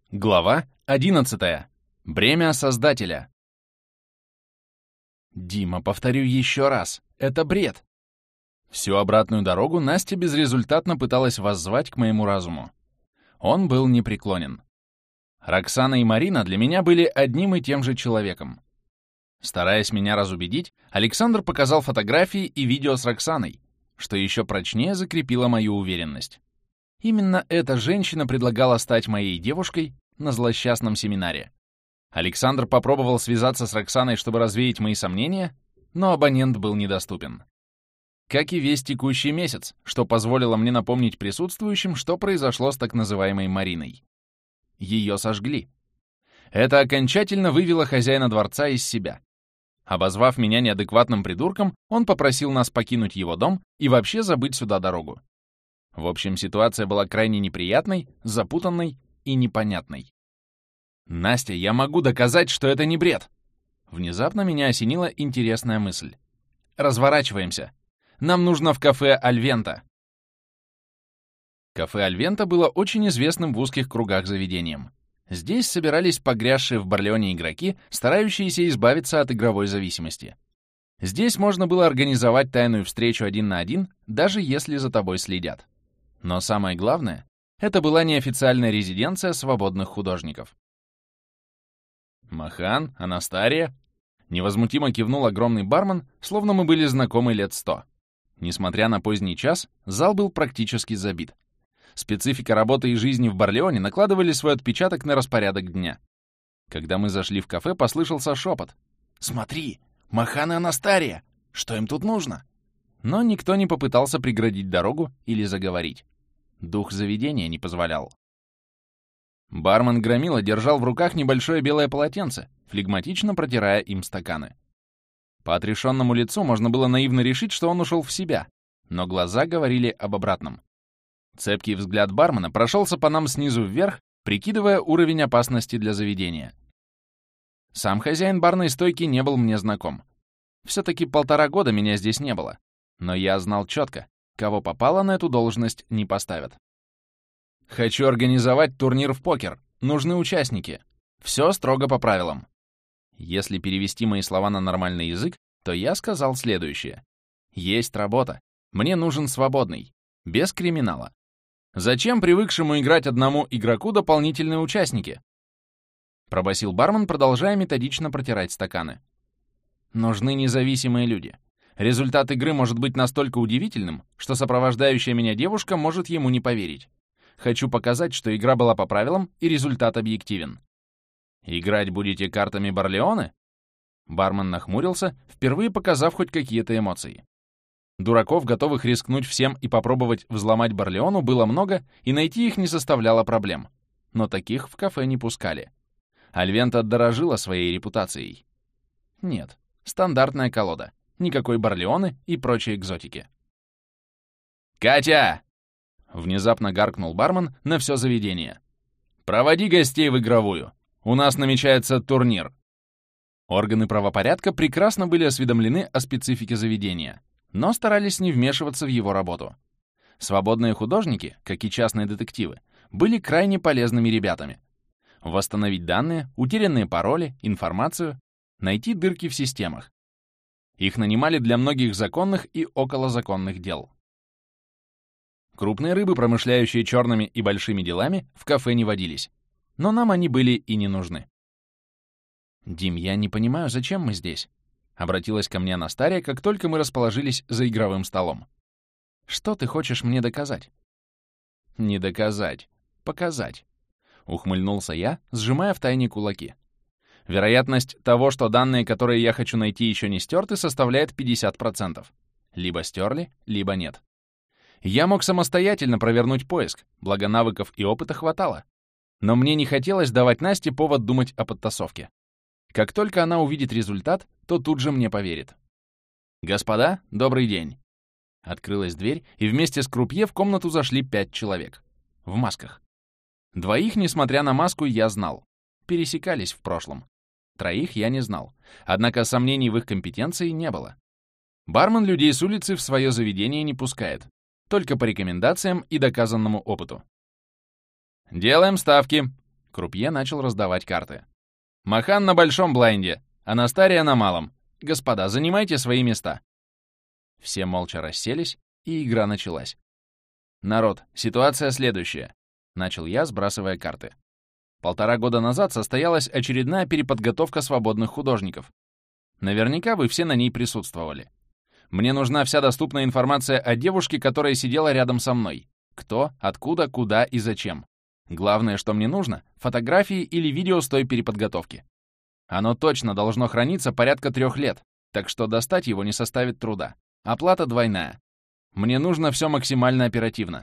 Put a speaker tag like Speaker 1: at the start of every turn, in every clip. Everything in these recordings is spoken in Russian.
Speaker 1: Глава 11. Бремя Создателя. Дима, повторю еще раз, это бред. Всю обратную дорогу Настя безрезультатно пыталась воззвать к моему разуму. Он был непреклонен. Роксана и Марина для меня были одним и тем же человеком. Стараясь меня разубедить, Александр показал фотографии и видео с Роксаной, что еще прочнее закрепило мою уверенность. Именно эта женщина предлагала стать моей девушкой на злосчастном семинаре. Александр попробовал связаться с Роксаной, чтобы развеять мои сомнения, но абонент был недоступен. Как и весь текущий месяц, что позволило мне напомнить присутствующим, что произошло с так называемой Мариной. Ее сожгли. Это окончательно вывело хозяина дворца из себя. Обозвав меня неадекватным придурком, он попросил нас покинуть его дом и вообще забыть сюда дорогу. В общем, ситуация была крайне неприятной, запутанной и непонятной. «Настя, я могу доказать, что это не бред!» Внезапно меня осенила интересная мысль. «Разворачиваемся. Нам нужно в кафе «Альвента». Кафе «Альвента» было очень известным в узких кругах заведением. Здесь собирались погрязшие в Барлеоне игроки, старающиеся избавиться от игровой зависимости. Здесь можно было организовать тайную встречу 1 на 1, даже если за тобой следят. Но самое главное, это была неофициальная резиденция свободных художников. «Махан, Анастария?» Невозмутимо кивнул огромный бармен, словно мы были знакомы лет 100. Несмотря на поздний час, зал был практически забит. Специфика работы и жизни в Барлеоне накладывали свой отпечаток на распорядок дня. Когда мы зашли в кафе, послышался шепот. «Смотри, Махан и Анастария! Что им тут нужно?» Но никто не попытался преградить дорогу или заговорить. Дух заведения не позволял. Бармен Громила держал в руках небольшое белое полотенце, флегматично протирая им стаканы. По отрешенному лицу можно было наивно решить, что он ушел в себя, но глаза говорили об обратном. Цепкий взгляд бармена прошелся по нам снизу вверх, прикидывая уровень опасности для заведения. Сам хозяин барной стойки не был мне знаком. Все-таки 1,5 года меня здесь не было. Но я знал четко, кого попало на эту должность не поставят. «Хочу организовать турнир в покер. Нужны участники. Все строго по правилам». Если перевести мои слова на нормальный язык, то я сказал следующее. «Есть работа. Мне нужен свободный. Без криминала. Зачем привыкшему играть одному игроку дополнительные участники?» Пробасил бармен, продолжая методично протирать стаканы. «Нужны независимые люди. Результат игры может быть настолько удивительным, что сопровождающая меня девушка может ему не поверить. Хочу показать, что игра была по правилам и результат объективен». «Играть будете картами Барлеоне?» Бармен нахмурился, впервые показав хоть какие-то эмоции. Дураков, готовых рискнуть всем и попробовать взломать Барлеону, было много, и найти их не составляло проблем. Но таких в кафе не пускали. Альвента дорожила своей репутацией. Нет, стандартная колода. Никакой Барлеоны и прочей экзотики. «Катя!» — внезапно гаркнул бармен на все заведение. «Проводи гостей в игровую. У нас намечается турнир». Органы правопорядка прекрасно были осведомлены о специфике заведения, но старались не вмешиваться в его работу. Свободные художники, как и частные детективы, были крайне полезными ребятами. Восстановить данные, утерянные пароли, информацию, найти дырки в системах. Их нанимали для многих законных и околозаконных дел. Крупные рыбы, промышляющие черными и большими делами, в кафе не водились. Но нам они были и не нужны. «Дим, я не понимаю, зачем мы здесь?» Обратилась ко мне Анастария, как только мы расположились за игровым столом. «Что ты хочешь мне доказать?» «Не доказать, показать», — ухмыльнулся я, сжимая втайне кулаки. Вероятность того, что данные, которые я хочу найти, еще не стерты, составляет 50%. Либо стерли, либо нет. Я мог самостоятельно провернуть поиск, благо навыков и опыта хватало. Но мне не хотелось давать Насте повод думать о подтасовке. Как только она увидит результат, то тут же мне поверит. «Господа, добрый день!» Открылась дверь, и вместе с крупье в комнату зашли 5 человек. В масках. 2, несмотря на маску, я знал. Пересекались в прошлом. 3 я не знал. Однако сомнений в их компетенции не было. Бармен людей с улицы в свое заведение не пускает. Только по рекомендациям и доказанному опыту. «Делаем ставки!» Крупье начал раздавать карты. «Махан на большом блайнде, Анастария на малом. Господа, занимайте свои места». Все молча расселись, и игра началась. «Народ, ситуация следующая», — начал я, сбрасывая карты. 1,5 года назад состоялась очередная переподготовка свободных художников. Наверняка вы все на ней присутствовали. Мне нужна вся доступная информация о девушке, которая сидела рядом со мной. Кто, откуда, куда и зачем. Главное, что мне нужно — фотографии или видео с той переподготовки. Оно точно должно храниться порядка 3 лет, так что достать его не составит труда. Оплата двойная. Мне нужно все максимально оперативно.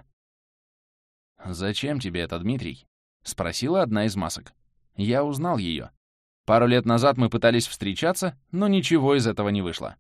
Speaker 1: «Зачем тебе это, Дмитрий?» — спросила одна из масок. Я узнал ее. Пару лет назад мы пытались встречаться, но ничего из этого не вышло.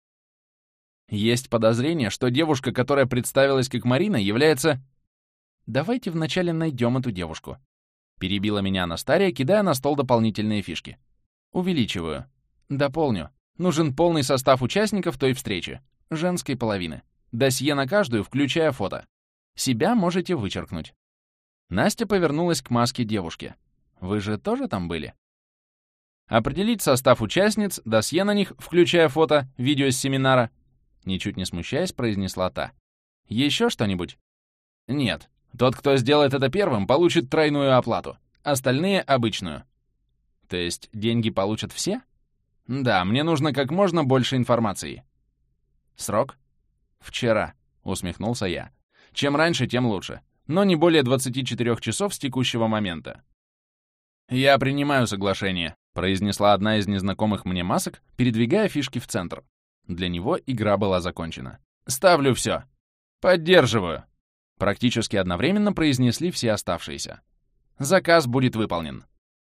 Speaker 1: Есть подозрение, что девушка, которая представилась как Марина, является... «Давайте вначале найдем эту девушку», — перебила меня Анастария, кидая на стол дополнительные фишки. «Увеличиваю. Дополню. Нужен полный состав участников той встречи. Женской половины. Досье на каждую, включая фото. Себя можете вычеркнуть». Настя повернулась к маске девушки. «Вы же тоже там были?» «Определить состав участниц, досье на них, включая фото, видео с семинара», ничуть не смущаясь, произнесла та. «Еще что-нибудь?» «Нет. Тот, кто сделает это первым, получит тройную оплату. Остальные — обычную». «То есть деньги получат все?» «Да, мне нужно как можно больше информации». «Срок?» «Вчера», — усмехнулся я. «Чем раньше, тем лучше. Но не более 24 часов с текущего момента». «Я принимаю соглашение», — произнесла одна из незнакомых мне масок, передвигая фишки в центр. Для него игра была закончена. «Ставлю все». «Поддерживаю». Практически одновременно произнесли все оставшиеся. «Заказ будет выполнен».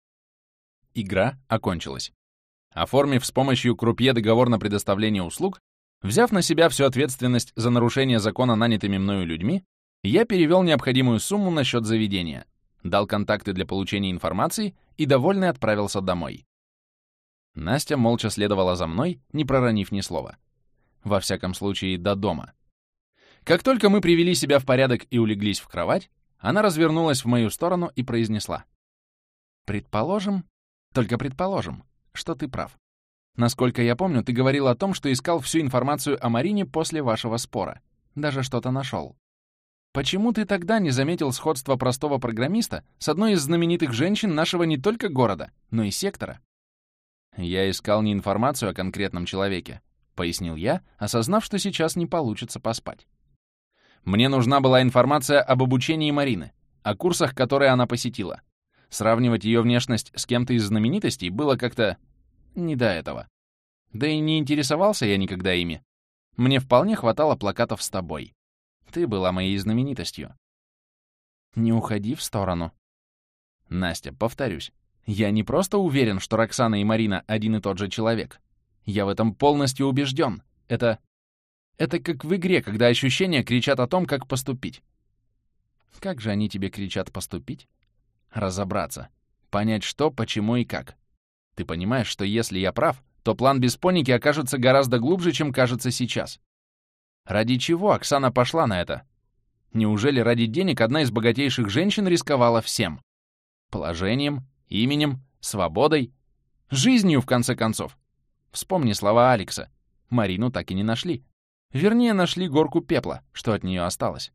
Speaker 1: Игра окончилась. Оформив с помощью крупье договор на предоставление услуг, взяв на себя всю ответственность за нарушение закона нанятыми мною людьми, я перевел необходимую сумму на счет заведения, дал контакты для получения информации и, довольный, отправился домой. Настя молча следовала за мной, не проронив ни слова. Во всяком случае, до дома. Как только мы привели себя в порядок и улеглись в кровать, она развернулась в мою сторону и произнесла. «Предположим, только предположим, что ты прав. Насколько я помню, ты говорил о том, что искал всю информацию о Марине после вашего спора. Даже что-то нашел. Почему ты тогда не заметил сходства простого программиста с одной из знаменитых женщин нашего не только города, но и сектора?» «Я искал не информацию о конкретном человеке», — пояснил я, осознав, что сейчас не получится поспать. «Мне нужна была информация об обучении Марины, о курсах, которые она посетила. Сравнивать ее внешность с кем-то из знаменитостей было как-то не до этого. Да и не интересовался я никогда ими. Мне вполне хватало плакатов с тобой. Ты была моей знаменитостью». «Не уходи в сторону». «Настя, повторюсь, я не просто уверен, что Роксана и Марина один и тот же человек. Я в этом полностью убежден. Это как в игре, когда ощущения кричат о том, как поступить». «Как же они тебе кричат поступить?» «Разобраться. Понять, что, почему и как. Ты понимаешь, что если я прав, то план Беспоники окажется гораздо глубже, чем кажется сейчас. Ради чего Оксана пошла на это? Неужели ради денег одна из богатейших женщин рисковала всем? Положением, именем, свободой, жизнью, в конце концов. Вспомни слова Алекса. Марину так и не нашли. Вернее, нашли горку пепла, что от нее осталось».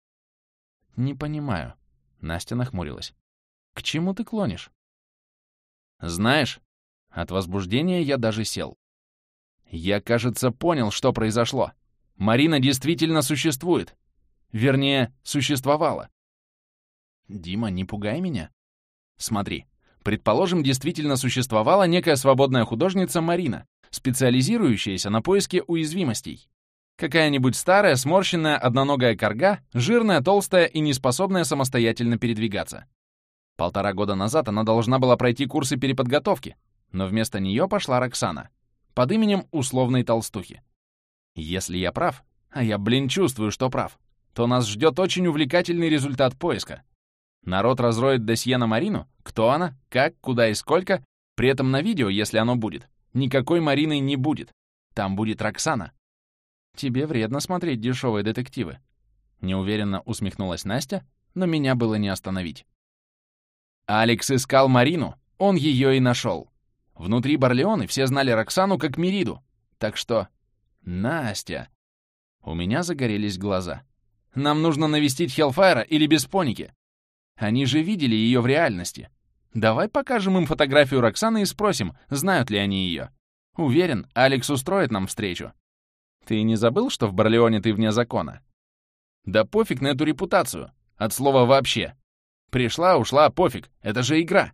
Speaker 1: «Не понимаю». Настя нахмурилась. «К чему ты клонишь?» «Знаешь, от возбуждения я даже сел. Я, кажется, понял, что произошло. Марина действительно существует. Вернее, существовала». «Дима, не пугай меня». «Смотри, предположим, действительно существовала некая свободная художница Марина, специализирующаяся на поиске уязвимостей. Какая-нибудь старая, сморщенная, одноногая корга, жирная, толстая и неспособная самостоятельно передвигаться. 1,5 года назад она должна была пройти курсы переподготовки, но вместо нее пошла Роксана, под именем условной толстухи. Если я прав, а я, чувствую, что прав, то нас ждет очень увлекательный результат поиска. Народ разроет досье на Марину, кто она, как, куда и сколько, при этом на видео, если оно будет, никакой Марины не будет. Там будет Роксана. «Тебе вредно смотреть дешевые детективы», — неуверенно усмехнулась Настя, но меня было не остановить. Алекс искал Марину, он ее и нашел. Внутри Барлеоны все знали Роксану как Мериду. Так что... Настя... У меня загорелись глаза. Нам нужно навестить Хеллфайра или Беспоники. Они же видели ее в реальности. Давай покажем им фотографию Роксаны и спросим, знают ли они ее. Уверен, Алекс устроит нам встречу. Ты не забыл, что в Барлеоне ты вне закона? Да пофиг на эту репутацию. От слова «вообще». Пришла, ушла, пофиг. Это же игра.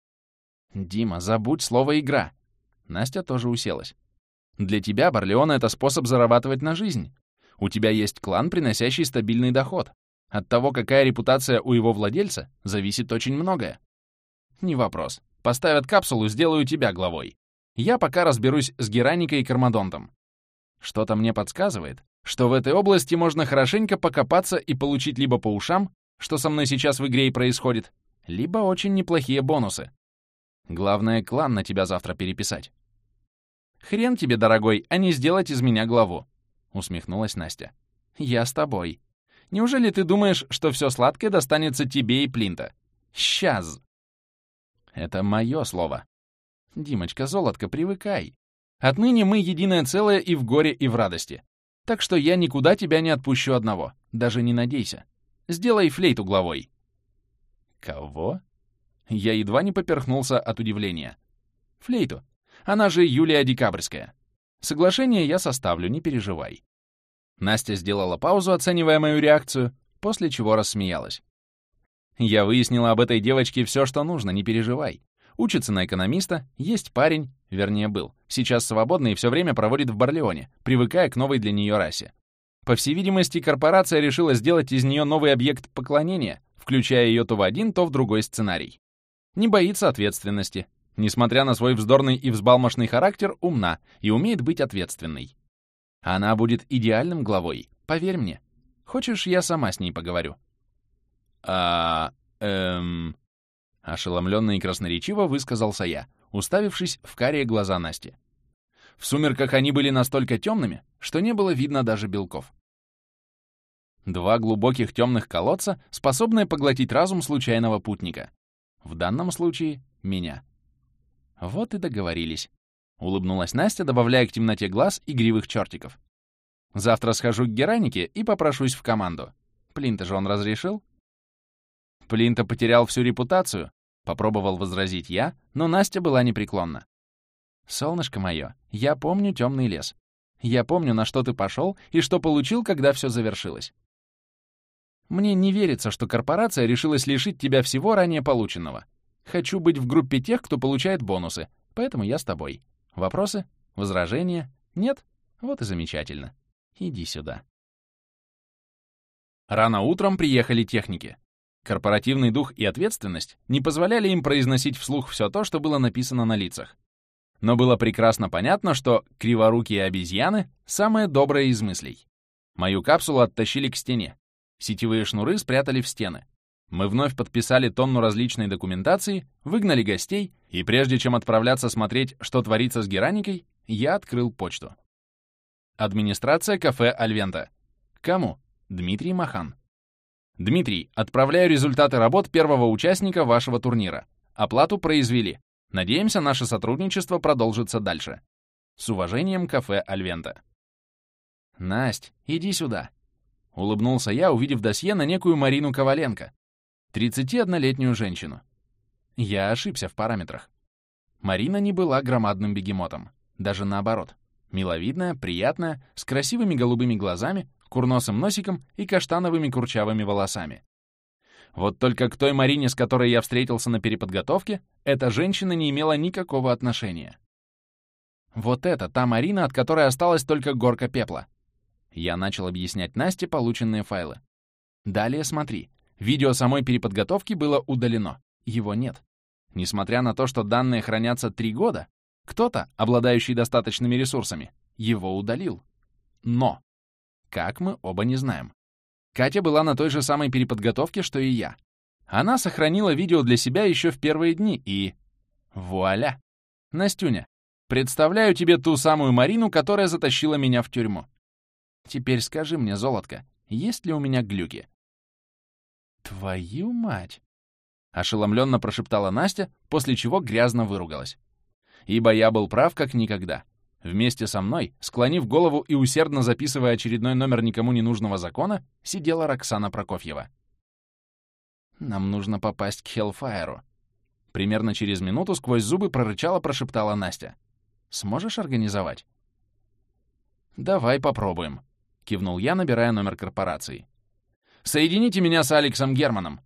Speaker 1: Дима, забудь слово «игра». Настя тоже уселась. Для тебя Барлеона — это способ зарабатывать на жизнь. У тебя есть клан, приносящий стабильный доход. От того, какая репутация у его владельца, зависит очень многое. Не вопрос. Поставят капсулу, сделаю тебя главой. Я пока разберусь с Гераникой и Кармадонтом. Что-то мне подсказывает, что в этой области можно хорошенько покопаться и получить либо по ушам, что со мной сейчас в игре и происходит, либо очень неплохие бонусы. Главное, клан на тебя завтра переписать. Хрен тебе, дорогой, а не сделать из меня главу. Усмехнулась Настя. «Я с тобой. Неужели ты думаешь, что все сладкое достанется тебе и Плинта? Сейчас!» «Это мое слово. Димочка, золотко, привыкай. Отныне мы единое целое и в горе, и в радости. Так что я никуда тебя не отпущу одного. Даже не надейся. Сделай флейту главой». «Кого?» Я едва не поперхнулся от удивления. «Флейту. Она же Юлия Декабрьская. Соглашение я составлю, не переживай». Настя сделала паузу, оценивая мою реакцию, после чего рассмеялась. «Я выяснила об этой девочке все, что нужно, не переживай. Учится на экономиста, есть парень, вернее был, сейчас свободный и все время проводит в Барлеоне, привыкая к новой для нее расе. По всей видимости, корпорация решила сделать из нее новый объект поклонения, включая ее то в один, то в другой сценарий. Не боится ответственности. Несмотря на свой вздорный и взбалмошный характер, умна и умеет быть ответственной. Она будет идеальным главой, поверь мне. Хочешь, я сама с ней поговорю?» Ошеломленно и красноречиво высказался я, уставившись в карие глаза Насти. В сумерках они были настолько темными, что не было видно даже белков. Два глубоких темных колодца, способные поглотить разум случайного путника. В данном случае — меня. «Вот и договорились», — улыбнулась Настя, добавляя к темноте глаз игривых чертиков. «Завтра схожу к Геранике и попрошусь в команду. Плинта же он разрешил?» «Плинта потерял всю репутацию», — попробовал возразить я, но Настя была непреклонна. «Солнышко мое, я помню темный лес. Я помню, на что ты пошел и что получил, когда все завершилось. Мне не верится, что корпорация решилась лишить тебя всего ранее полученного. Хочу быть в группе тех, кто получает бонусы, поэтому я с тобой. Вопросы? Возражения? Нет? Вот и замечательно. Иди сюда». Рано утром приехали техники. Корпоративный дух и ответственность не позволяли им произносить вслух все то, что было написано на лицах. Но было прекрасно понятно, что криворукие обезьяны — самое доброе из мыслей. Мою капсулу оттащили к стене. Сетевые шнуры спрятали в стены. Мы вновь подписали тонну различной документации, выгнали гостей, и прежде чем отправляться смотреть, что творится с Гераникой, я открыл почту. Администрация кафе «Альвента». Кому? Дмитрий Махан. «Дмитрий, отправляю результаты работ первого участника вашего турнира. Оплату произвели. Надеемся, наше сотрудничество продолжится дальше. С уважением, кафе «Альвента». «Насть, иди сюда», — улыбнулся я, увидев досье на некую Марину Коваленко, 31-летнюю женщину. Я ошибся в параметрах. Марина не была громадным бегемотом. Даже наоборот. Миловидная, приятная, с красивыми голубыми глазами, курносым носиком и каштановыми курчавыми волосами. Вот только к той Марине, с которой я встретился на переподготовке, эта женщина не имела никакого отношения. Вот это та Марина, от которой осталась только горка пепла. Я начал объяснять Насте полученные файлы. Далее смотри. Видео самой переподготовки было удалено. Его нет. Несмотря на то, что данные хранятся 3 года, кто-то, обладающий достаточными ресурсами, его удалил. Но как мы оба не знаем. Катя была на той же самой переподготовке, что и я. Она сохранила видео для себя еще в первые дни и... Вуаля! Настюня, представляю тебе ту самую Марину, которая затащила меня в тюрьму. Теперь скажи мне, золотко, есть ли у меня глюки? Твою мать! Ошеломленно прошептала Настя, после чего грязно выругалась. Ибо я был прав как никогда. Вместе со мной, склонив голову и усердно записывая очередной номер никому не нужного закона, сидела Роксана Прокофьева. «Нам нужно попасть к Хеллфайру». Примерно через минуту сквозь зубы прошептала Настя. «Сможешь организовать?» «Давай попробуем», — кивнул я, набирая номер корпорации. «Соедините меня с Алексом Германом».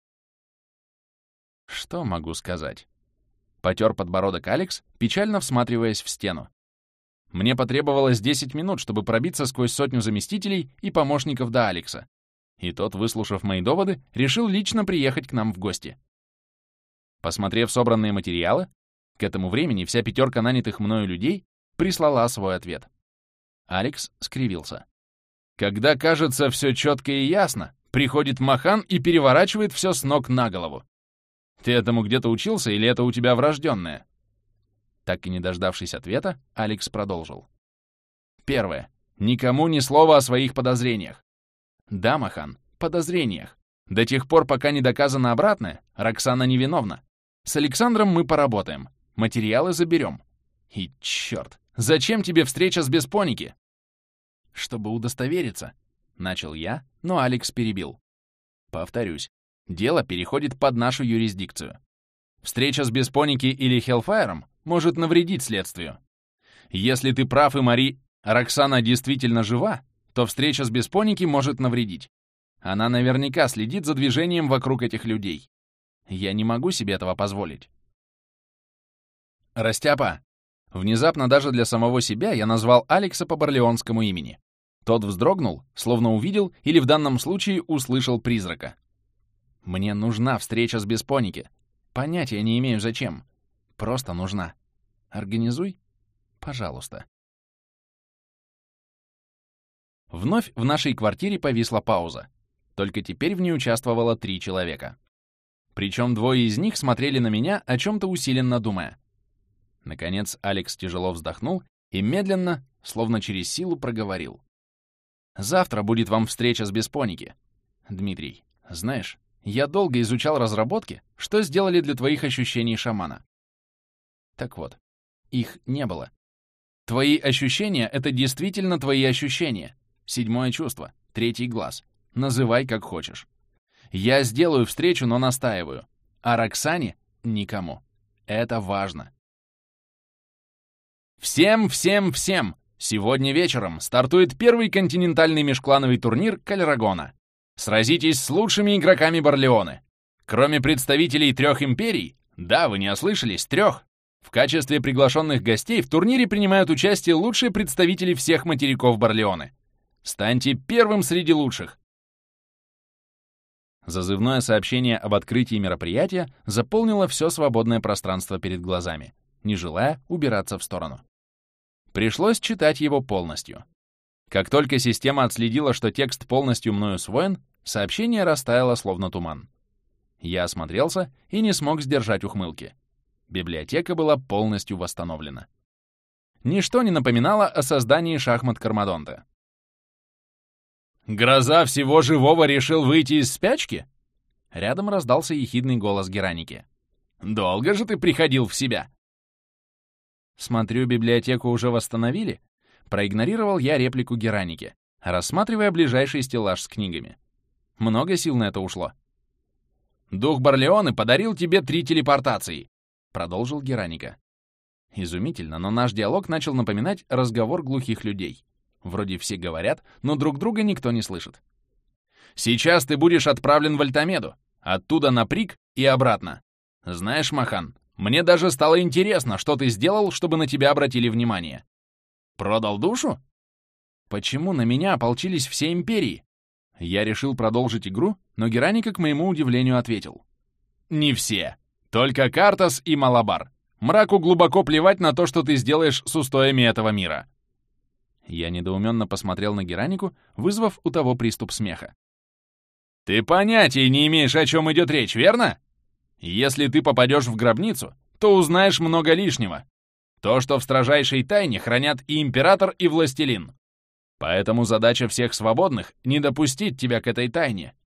Speaker 1: Что могу сказать? Потер подбородок Алекс, печально всматриваясь в стену. Мне потребовалось 10 минут, чтобы пробиться сквозь сотню заместителей и помощников до Алекса. И тот, выслушав мои доводы, решил лично приехать к нам в гости. Посмотрев собранные материалы, к этому времени вся пятерка нанятых мною людей прислала свой ответ. Алекс скривился. Когда кажется все четко и ясно, приходит Махан и переворачивает все с ног на голову. Ты этому где-то учился или это у тебя врожденное? Так и не дождавшись ответа, Алекс продолжил. Первое. Никому ни слова о своих подозрениях. Да, Махан, подозрениях. До тех пор, пока не доказано обратное, Роксана невиновна. С Александром мы поработаем, материалы заберем. И черт, зачем тебе встреча с Беспоники? Чтобы удостовериться, начал я, но Алекс перебил. Повторюсь, дело переходит под нашу юрисдикцию. Встреча с Беспоники или Хеллфайром может навредить следствию. Если ты прав и Роксана действительно жива, то встреча с Беспоники может навредить. Она наверняка следит за движением вокруг этих людей. Я не могу себе этого позволить. Растяпа! Внезапно даже для самого себя я назвал Алекса по барлеонскому имени. Тот вздрогнул, словно увидел или в данном случае услышал призрака. Мне нужна встреча с Беспоники. Понятия не имею зачем. Просто нужна. Организуй, пожалуйста. Вновь в нашей квартире повисла пауза. Только теперь в ней участвовало 3 человека. Причем 2 из них смотрели на меня, о чем-то усиленно думая. Наконец Алекс тяжело вздохнул и медленно, словно через силу, проговорил. «Завтра будет вам встреча с Беспоники. Дмитрий, знаешь, я долго изучал разработки, что сделали для твоих ощущений шамана. Так вот, их не было. Твои ощущения — это действительно твои ощущения. 7-е чувство, 3-й глаз. Называй как хочешь. Я сделаю встречу, но настаиваю. А Роксане — никому. Это важно. Всем! Сегодня вечером стартует 1-й континентальный межклановый турнир Кальрагона. Сразитесь с лучшими игроками Барлеоны. Кроме представителей 3 империй, да, вы не ослышались, 3, в качестве приглашенных гостей в турнире принимают участие лучшие представители всех материков Барлеоны. Станьте первым среди лучших. Зазывное сообщение об открытии мероприятия заполнило все свободное пространство перед глазами, не желая убираться в сторону. Пришлось читать его полностью. Как только система отследила, что текст полностью мною усвоен, сообщение растаяло словно туман. Я осмотрелся и не смог сдержать ухмылки. Библиотека была полностью восстановлена. Ничто не напоминало о создании шахмат Кармадонта. «Гроза всего живого решил выйти из спячки?» Рядом раздался ехидный голос Гераники. «Долго же ты приходил в себя?» «Смотрю, библиотеку уже восстановили?» Проигнорировал я реплику Гераники, рассматривая ближайший стеллаж с книгами. Много сил на это ушло. «Дух Барлеоны подарил тебе 3 телепортации», — продолжил Гераника. Изумительно, но наш диалог начал напоминать разговор глухих людей. Вроде все говорят, но друг друга никто не слышит. «Сейчас ты будешь отправлен в Альтамеду, оттуда на Прик и обратно. Знаешь, Махан, мне даже стало интересно, что ты сделал, чтобы на тебя обратили внимание. Продал душу? Почему на меня ополчились все империи?» Я решил продолжить игру, но Гераника, к моему удивлению, ответил. «Не все. Только Картас и Малабар. Мраку глубоко плевать на то, что ты сделаешь с устоями этого мира». Я недоуменно посмотрел на Геранику, вызвав у того приступ смеха. «Ты понятия не имеешь, о чем идет речь, верно? Если ты попадешь в гробницу, то узнаешь много лишнего. То, что в строжайшей тайне хранят и император, и властелин. Поэтому задача всех свободных — не допустить тебя к этой тайне.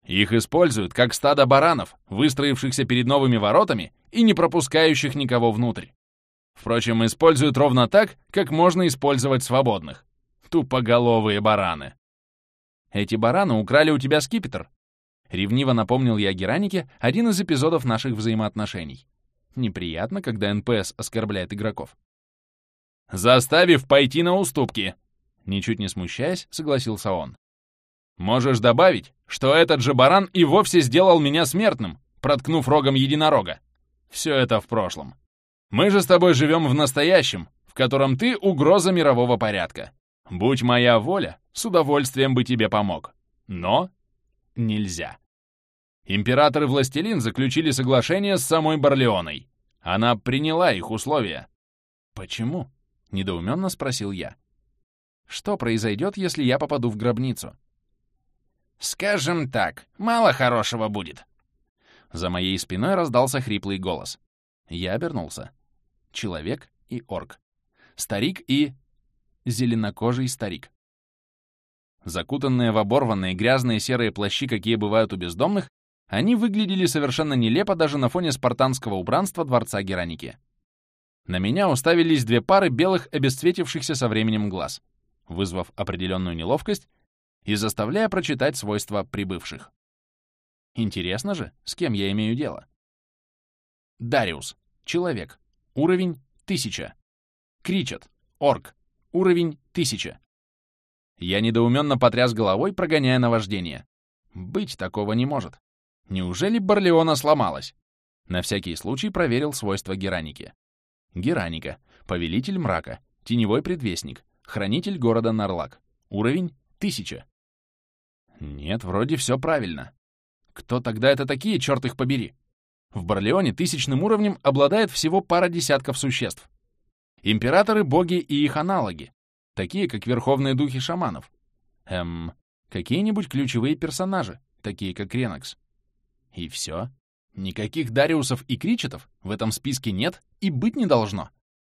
Speaker 1: Их используют как стадо баранов, выстроившихся перед новыми воротами и не пропускающих никого внутрь. Впрочем, используют ровно так, как можно использовать свободных. Тупоголовые бараны. Эти бараны украли у тебя скипетр. Ревниво напомнил я Геранике один из эпизодов наших взаимоотношений. Неприятно, когда НПС оскорбляет игроков. «Заставив пойти на уступки!» Ничуть не смущаясь, согласился он. «Можешь добавить, что этот же баран и вовсе сделал меня смертным, проткнув рогом единорога. Все это в прошлом. Мы же с тобой живем в настоящем, в котором ты угроза мирового порядка. Будь моя воля, с удовольствием бы тебе помог. Но нельзя. Император и властелин заключили соглашение с самой Барлеоной. Она приняла их условия». «Почему?» — недоуменно спросил я. «Что произойдет, если я попаду в гробницу?»
Speaker 2: «Скажем так, мало хорошего будет».
Speaker 1: За моей спиной раздался хриплый голос. Я обернулся. Человек и орк. Старик и... зеленокожий старик. Закутанные в оборванные грязные серые плащи, какие бывают у бездомных, они выглядели совершенно нелепо даже на фоне спартанского убранства дворца Гераники. На меня уставились две пары белых, обесцветившихся со временем глаз, вызвав определенную неловкость и заставляя прочитать свойства прибывших. Интересно же, с кем я имею дело. Дариус. Человек. Уровень 1000. Кричат. Орк. Уровень 1000. Я недоуменно потряс головой, прогоняя наваждение. Быть такого не может. Неужели Барлеона сломалась? На всякий случай проверил свойства Гераники. Гераника. Повелитель мрака. Теневой предвестник. Хранитель города Нарлак. Уровень 1000. Нет, вроде все правильно. Кто тогда это такие, черт их побери? В Барлеоне 1000-м уровнем обладает всего пара десятков существ. Императоры, боги и их аналоги, такие как верховные духи шаманов. Какие-нибудь ключевые персонажи, такие как Ренокс. И все. Никаких Дариусов и Кричетов в этом списке нет и быть не должно.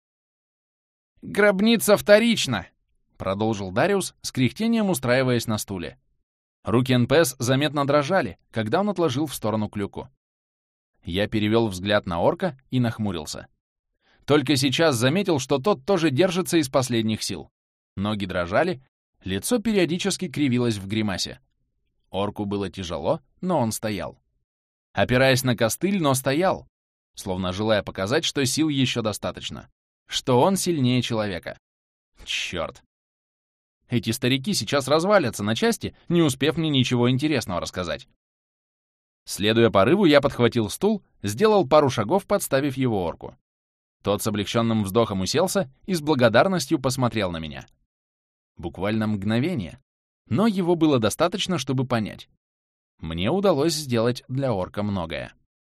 Speaker 2: «Гробница вторична!»
Speaker 1: — продолжил Дариус, с кряхтением устраиваясь на стуле. Руки НПС заметно дрожали, когда он отложил в сторону клюку. Я перевел взгляд на орка и нахмурился. Только сейчас заметил, что тот тоже держится из последних сил. Ноги дрожали, лицо периодически кривилось в гримасе. Орку было тяжело, но он стоял. Опираясь на костыль, но стоял, словно желая показать, что сил еще достаточно, что он сильнее человека. Черт! Эти старики сейчас развалятся на части, не успев мне ничего интересного рассказать. Следуя порыву, я подхватил стул, сделал пару шагов, подставив его орку. Тот с облегченным вздохом уселся и с благодарностью посмотрел на меня. Буквально мгновение, но его было достаточно, чтобы понять. Мне удалось сделать для орка многое.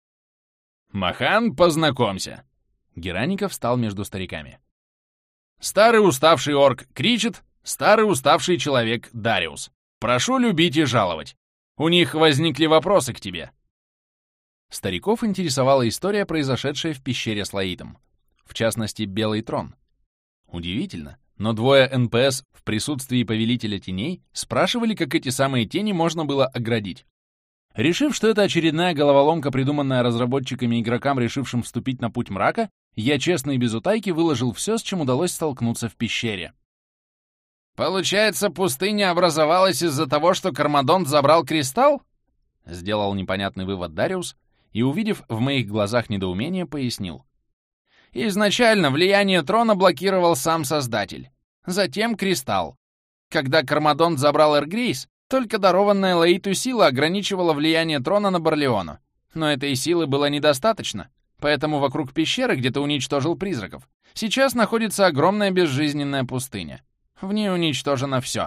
Speaker 1: «Махан, познакомься!» Гераников встал между стариками. «Старый уставший орк Кричет, старый уставший человек Дариус. Прошу любить и жаловать. У них возникли вопросы к тебе». Стариков интересовала история, произошедшая в пещере с Лаитом. В частности, Белый Трон. Удивительно, но двое НПС в присутствии Повелителя Теней спрашивали, как эти самые тени можно было оградить. Решив, что это очередная головоломка, придуманная разработчиками и игрокам, решившим вступить на путь мрака, я честно и без утайки выложил все, с чем удалось столкнуться в пещере.
Speaker 2: «Получается, пустыня образовалась из-за того, что Кармадонт забрал кристалл?»
Speaker 1: Сделал непонятный вывод Дариус и, увидев в моих глазах недоумение, пояснил.
Speaker 2: «Изначально влияние трона блокировал сам Создатель. Затем кристалл. Когда Кармадонт забрал Эргрейс, только дарованная Лаиту сила ограничивала влияние трона на Барлеону. Но этой силы было недостаточно, поэтому вокруг пещеры, где ты уничтожил призраков, сейчас находится огромная безжизненная пустыня. В ней уничтожено все».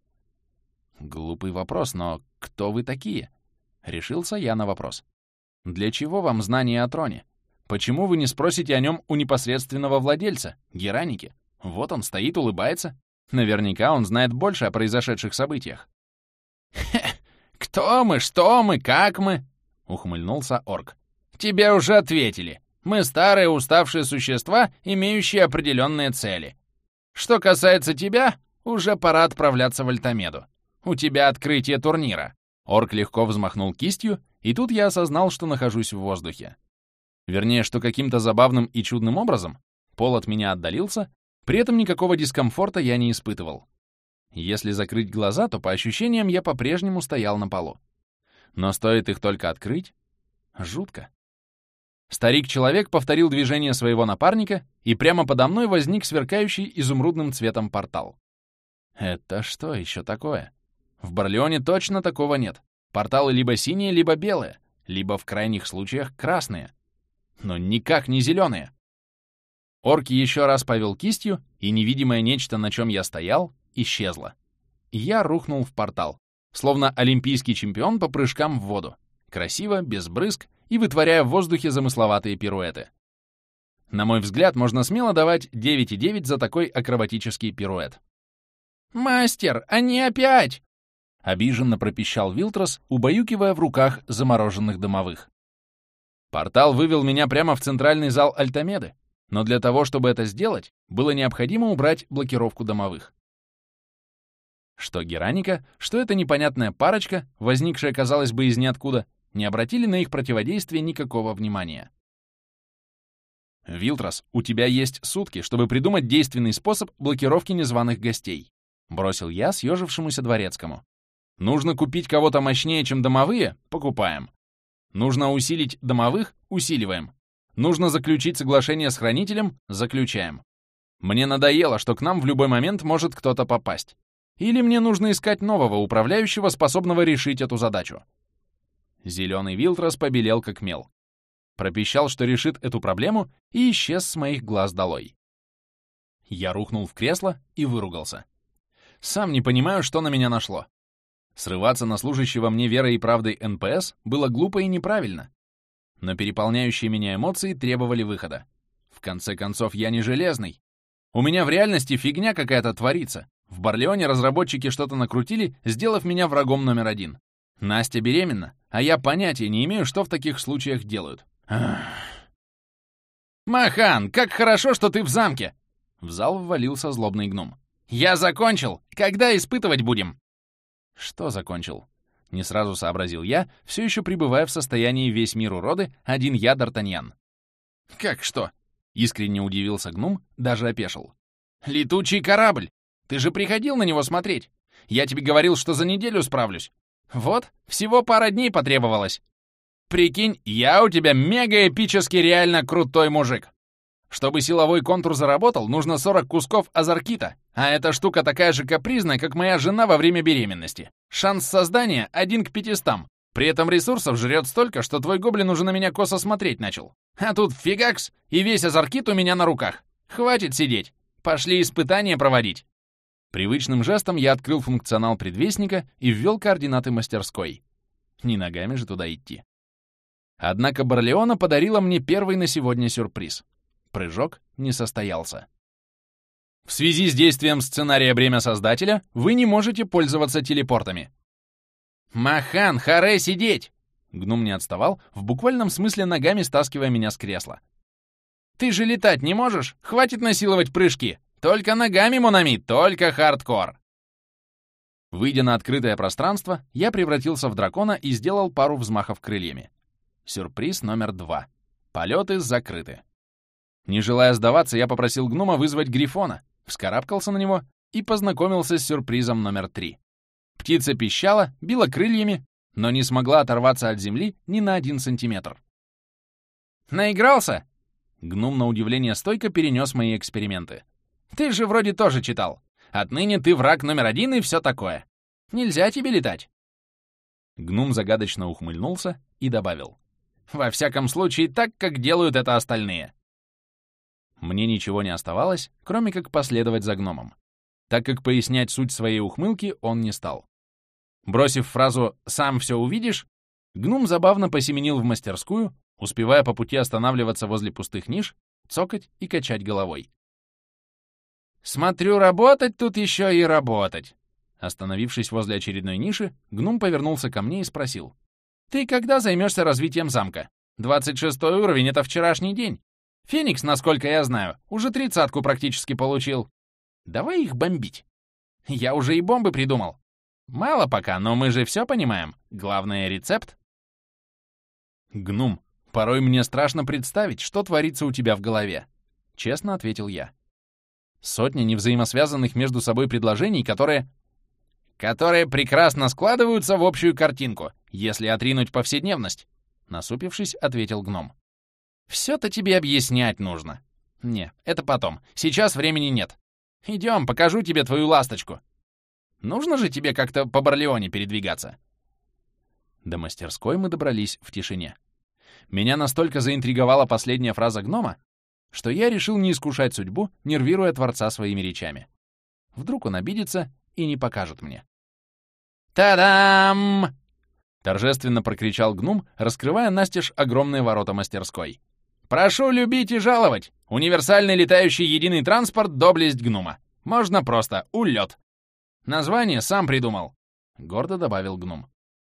Speaker 1: Глупый вопрос, но кто вы такие? Решился я на вопрос. Для чего вам знание о троне? Почему вы не спросите о нем у непосредственного владельца, Гераники? Вот он стоит, улыбается. Наверняка он знает больше о произошедших событиях.
Speaker 2: «Хе! Кто мы, что мы, как мы?» — ухмыльнулся орк. «Тебе уже ответили. Мы старые уставшие существа, имеющие определенные цели. Что касается тебя, уже пора отправляться в Альтамеду. У тебя открытие турнира.
Speaker 1: Орк легко взмахнул кистью, и тут я осознал, что нахожусь в воздухе. Вернее, что каким-то забавным и чудным образом пол от меня отдалился, при этом никакого дискомфорта я не испытывал. Если закрыть глаза, то по ощущениям я по-прежнему стоял на полу. Но стоит их только открыть — жутко. Старик-человек повторил движение своего напарника, и прямо подо мной возник сверкающий изумрудным цветом портал. Это что еще такое? В Барлеоне точно такого нет. Порталы либо синие, либо белые, либо в крайних случаях красные. Но никак не зеленые. Орк еще раз повел кистью, и невидимое нечто, на чем я стоял, исчезло. Я рухнул в портал, словно олимпийский чемпион по прыжкам в воду. Красиво, без брызг и вытворяя в воздухе замысловатые пируэты. На мой взгляд, можно смело давать 9,9 за такой акробатический пируэт.
Speaker 2: «Мастер, они опять!»
Speaker 1: — обиженно пропищал Вилтрос, убаюкивая в руках замороженных домовых. Портал вывел меня прямо в центральный зал Альтамеды, но для того, чтобы это сделать, было необходимо убрать блокировку домовых. Что Гераника, что эта непонятная парочка, возникшая, казалось бы, из ниоткуда, не обратили на их противодействие никакого внимания. «Вилтрос, у тебя есть сутки, чтобы придумать действенный способ блокировки незваных гостей», — бросил я съежившемуся дворецкому. «Нужно купить кого-то мощнее, чем домовые — покупаем. Нужно усилить домовых — усиливаем. Нужно заключить соглашение с хранителем — заключаем. Мне надоело, что к нам в любой момент может кто-то попасть. Или мне нужно искать нового управляющего, способного решить эту задачу». Зеленый Вилтрос побелел как мел. Пропищал, что решит эту проблему, и исчез с моих глаз долой. Я рухнул в кресло и выругался. Сам не понимаю, что на меня нашло. Срываться на служащего мне верой и правдой НПС было глупо и неправильно. Но переполняющие меня эмоции требовали выхода. В конце концов, я не железный. У меня в реальности фигня какая-то творится. В Барлеоне разработчики что-то накрутили, сделав меня врагом номер 1. Настя беременна, а я понятия не имею, что в таких случаях делают.
Speaker 2: «Махан, как хорошо, что ты в замке!»
Speaker 1: В зал ввалился злобный гном.
Speaker 2: «Я закончил! Когда испытывать будем?»
Speaker 1: «Что закончил?» Не сразу сообразил я, все еще пребывая в состоянии весь мир уроды, один я Д'Артаньян.
Speaker 2: «Как что?»
Speaker 1: — искренне удивился гном, даже опешил.
Speaker 2: «Летучий корабль! Ты же приходил на него смотреть! Я тебе говорил, что за неделю справлюсь! Вот, всего пара дней потребовалось! Прикинь, я у тебя мега-эпически реально крутой мужик! Чтобы силовой контур заработал, нужно 40 кусков азаркита, а эта штука такая же капризная, как моя жена во время беременности. Шанс создания 1 к 500. При этом ресурсов жрет столько, что твой гоблин уже на меня косо смотреть начал. А тут фигакс, и весь азаркит у меня на руках. Хватит сидеть. Пошли испытания проводить.
Speaker 1: Привычным жестом я открыл функционал предвестника и ввел координаты мастерской. Не ногами же туда идти. Однако Барлеона подарила мне первый на сегодня сюрприз. Прыжок не состоялся. В связи с действием сценария «Бремя Создателя» вы не можете пользоваться телепортами.
Speaker 2: «Махан, харе сидеть!»
Speaker 1: Гном не отставал, в буквальном смысле ногами стаскивая меня с кресла.
Speaker 2: «Ты же летать не можешь? Хватит насиловать прыжки! Только ногами, Монами, только хардкор!»
Speaker 1: Выйдя на открытое пространство, я превратился в дракона и сделал пару взмахов крыльями. Сюрприз номер 2. Полеты закрыты. Не желая сдаваться, я попросил гнома вызвать Грифона, вскарабкался на него и познакомился с сюрпризом номер 3. Птица пищала, била крыльями, но не смогла оторваться от земли ни на 1 сантиметр.
Speaker 2: «Наигрался?»
Speaker 1: Гном, на удивление стойко, перенес мои эксперименты.
Speaker 2: «Ты же вроде тоже читал. Отныне ты враг номер 1 и все такое. Нельзя тебе летать».
Speaker 1: Гном загадочно ухмыльнулся и добавил.
Speaker 2: «Во всяком случае, так, как делают это остальные».
Speaker 1: Мне ничего не оставалось, кроме как последовать за гномом, так как пояснять суть своей ухмылки он не стал. Бросив фразу «сам все увидишь», гном забавно посеменил в мастерскую, успевая по пути останавливаться возле пустых ниш, цокать и качать головой.
Speaker 2: «Смотрю, работать тут еще и работать!»
Speaker 1: Остановившись возле очередной ниши, гном повернулся ко мне и спросил.
Speaker 2: «Ты когда займешься развитием замка? 26-й уровень — это вчерашний день. Феникс, насколько я знаю, уже 30-ку практически получил. Давай их бомбить. Я уже и бомбы придумал. Мало пока, но мы же все понимаем. Главное — рецепт?
Speaker 1: Гнум, порой мне страшно представить, что творится у тебя в голове, честно ответил я. Сотни невзаимосвязанных между собой предложений, которые прекрасно складываются в общую картинку, если отринуть повседневность, насупившись, ответил гном.
Speaker 2: Все-то тебе объяснять нужно. Не, это потом. Сейчас времени нет. Идем, покажу тебе твою ласточку. Нужно же тебе как-то по Барлеоне передвигаться.
Speaker 1: До мастерской мы добрались в тишине. Меня настолько заинтриговала последняя фраза гнома, что я решил не искушать судьбу, нервируя Творца своими речами. Вдруг он обидится и не покажет мне.
Speaker 2: «Та-дам!»
Speaker 1: — торжественно прокричал гном, раскрывая настежь огромные ворота мастерской.
Speaker 2: «Прошу любить и жаловать! Универсальный летающий единый транспорт — доблесть гнома. Можно просто улет. Название сам придумал», — гордо добавил гном.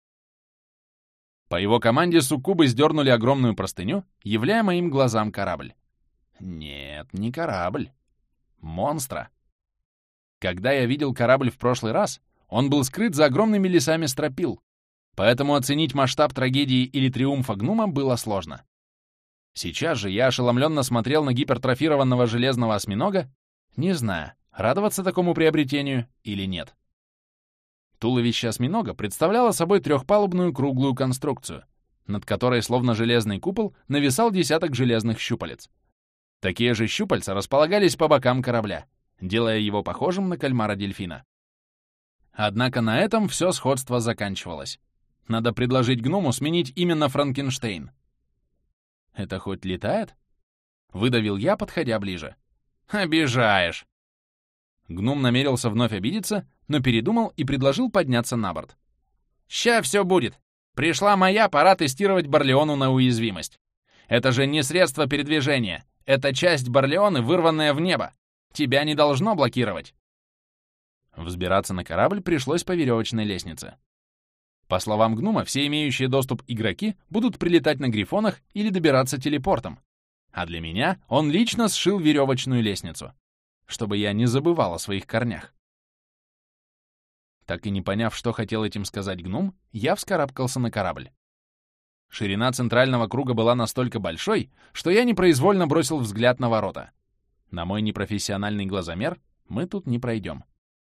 Speaker 1: По его команде суккубы сдернули огромную простыню, являя моим глазам корабль. Нет, не корабль. Монстра. Когда я видел корабль в прошлый раз, он был скрыт за огромными лесами стропил, поэтому оценить масштаб трагедии или триумфа гнума было сложно. Сейчас же я ошеломленно смотрел на гипертрофированного железного осьминога, не зная, радоваться такому приобретению или нет. Туловище осьминога представляло собой трехпалубную круглую конструкцию, над которой, словно железный купол, нависал десяток железных щупалец. Такие же щупальца располагались по бокам корабля, делая его похожим на кальмара-дельфина. Однако на этом все сходство заканчивалось. Надо предложить гному сменить именно Франкенштейн. «Это хоть летает?» — выдавил я, подходя ближе.
Speaker 2: «Обижаешь!»
Speaker 1: Гном намерился вновь обидеться, но передумал и предложил подняться на борт.
Speaker 2: «Ща все будет. Пришла моя, пора тестировать Барлеону на уязвимость. Это же не средство передвижения. Это часть Барлеоны, вырванная в небо. Тебя не должно блокировать».
Speaker 1: Взбираться на корабль пришлось по веревочной лестнице. По словам гнома, все имеющие доступ игроки будут прилетать на грифонах или добираться телепортом. А для меня он лично сшил веревочную лестницу, чтобы я не забывал о своих корнях. Так и не поняв, что хотел этим сказать гном, я вскарабкался на корабль. Ширина центрального круга была настолько большой, что я непроизвольно бросил взгляд на ворота. На мой непрофессиональный глазомер мы тут не пройдем.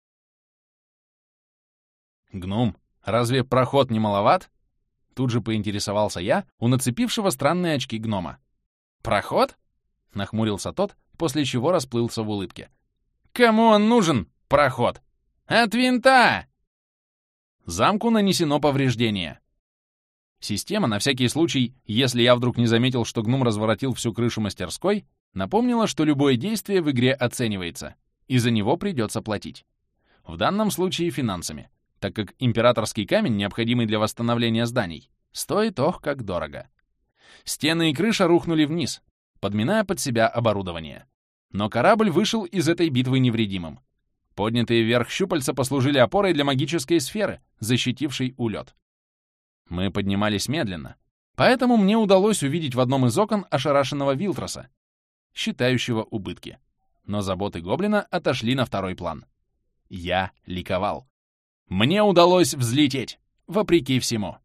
Speaker 1: «Гном, разве проход не маловат?» Тут же поинтересовался я у нацепившего странные очки гнома.
Speaker 2: «Проход?»
Speaker 1: — нахмурился тот, после чего расплылся в улыбке.
Speaker 2: «Кому он нужен, проход? От винта!»
Speaker 1: Замку нанесено повреждение. Система, на всякий случай, если я вдруг не заметил, что гном разворотил всю крышу мастерской, напомнила, что любое действие в игре оценивается, и за него придется платить. В данном случае финансами, так как императорский камень, необходимый для восстановления зданий, стоит ох как дорого. Стены и крыша рухнули вниз, подминая под себя оборудование. Но корабль вышел из этой битвы невредимым. Поднятые вверх щупальца послужили опорой для магической сферы, защитившей улет. Мы поднимались медленно, поэтому мне удалось увидеть в одном из окон ошарашенного Вилтроса, считающего убытки. Но заботы гоблина отошли на второй план. Я ликовал. Мне удалось взлететь, вопреки всему.